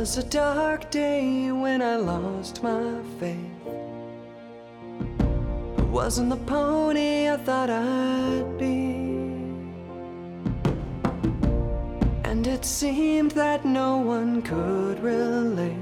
was a dark day when I lost my faith. It wasn't the pony I thought I'd be, and it seemed that no one could relate.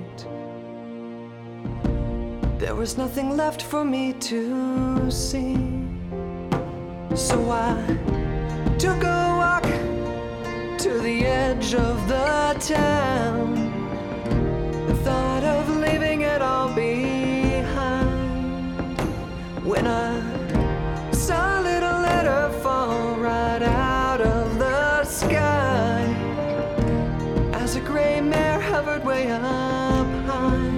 There was nothing left for me to see. So I took a walk to the edge of the town, the thought of leaving it all behind, when I saw a little letter fall right out of the sky, as a gray mare hovered way up high.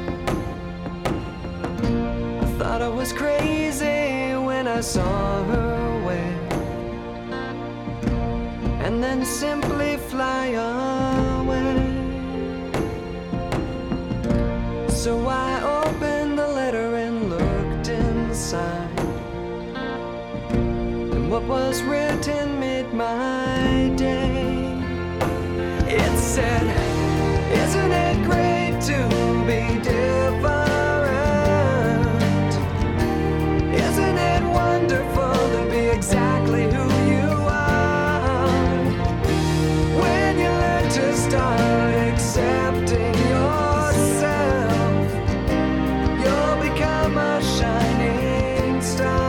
I thought I was crazy when I saw her wave, and then simply fly away. So I opened the letter and looked inside, and what was written made my day. It said, "Isn't it great to be different? Isn't it wonderful to be exactly who you are? When you learn to start accepting yourself, you'll become a shining star."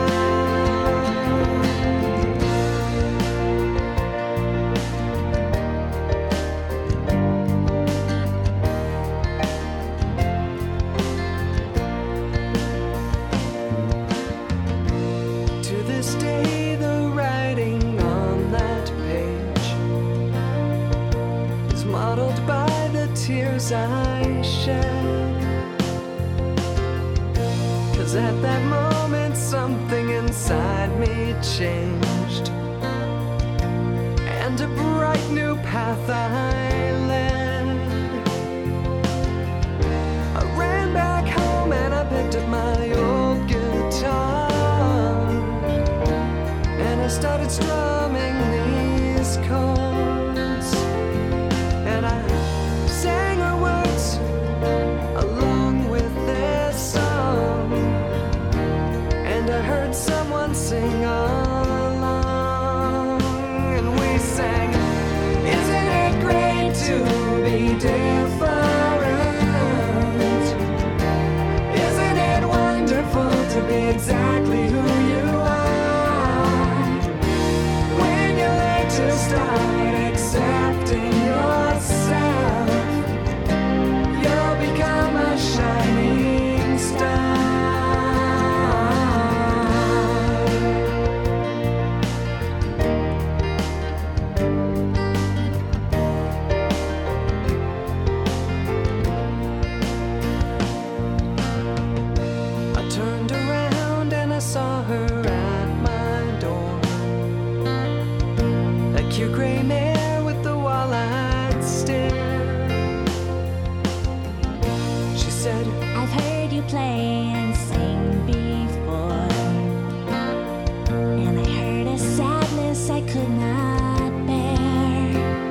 To this day, the writing on that page is modeled by the tears I shed. 'Cause at that moment something inside me changed, and a bright new path I led. I ran back home and I picked up my old guitar, and I started strumming these chords, and I sang her words along with this song, and I heard someone sing along, and we sang, "Isn't it great to be different? Isn't it wonderful to be exactly who you are? When you learn to start accepting yourself, you'll become a shining star." I turned around and I saw her at my door, that cute gray mare with the wall-eyed stare. She said, I've heard you play and sing before, and I heard a sadness I could not bear.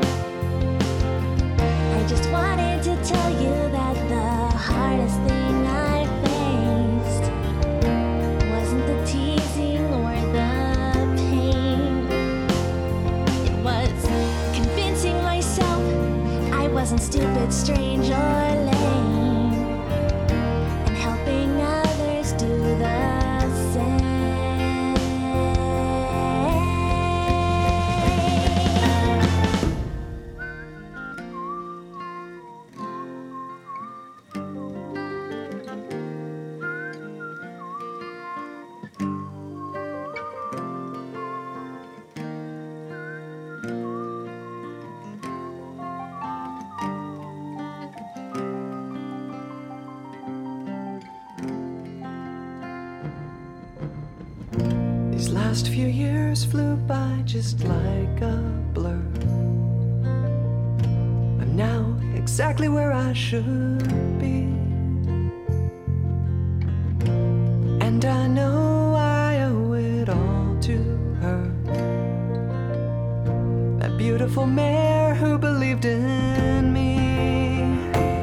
I just wanted to tell you that the hardest thing I faced wasn't the teasing or the pain. It was convincing myself I wasn't stupid, strange, or lame, and helping others do the same. "These last few years flew by just like a blur. I'm now exactly where I should be, and I know I owe it all to her, that beautiful mare who believed in me.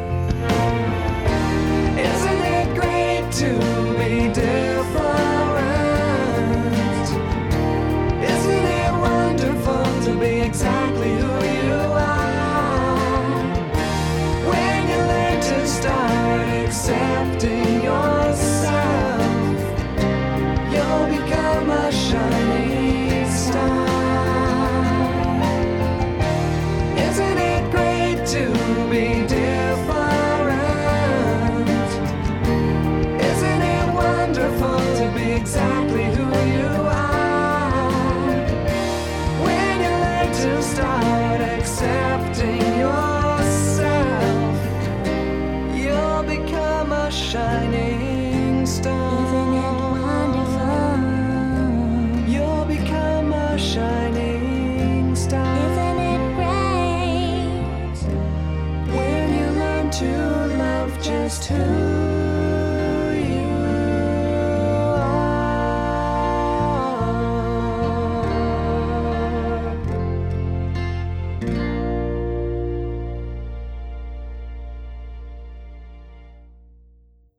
to love just who